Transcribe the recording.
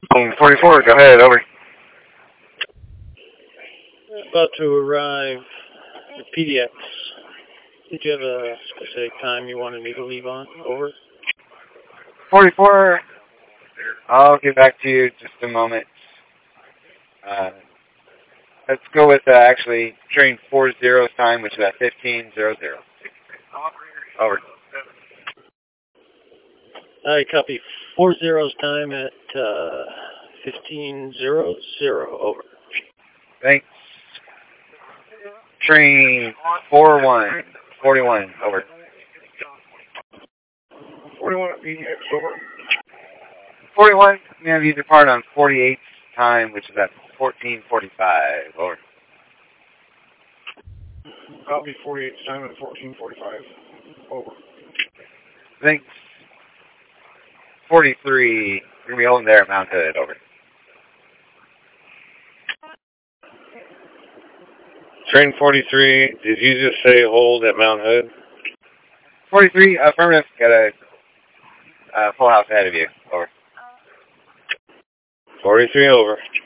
44, go ahead, over. About to arrive at PDX. Did you have a specific time you wanted me to leave on? Over. 44, I'll get back to you just a moment. Let's go with actually train 40's time, which is at 15:00. Over. I copy 40's time at 15:00. Over. Thanks. Train 41, over. 41 at PDX, over. 41, you have you depart on 48's time, which is at 14:45. Over. Copy 48 time at 14:45. Over. Thanks. 43, you're going to be holding there at Mount Hood. Over. Train 43, did you just say hold at Mount Hood? 43, affirmative. Got a full house ahead of you. Over. 43, over.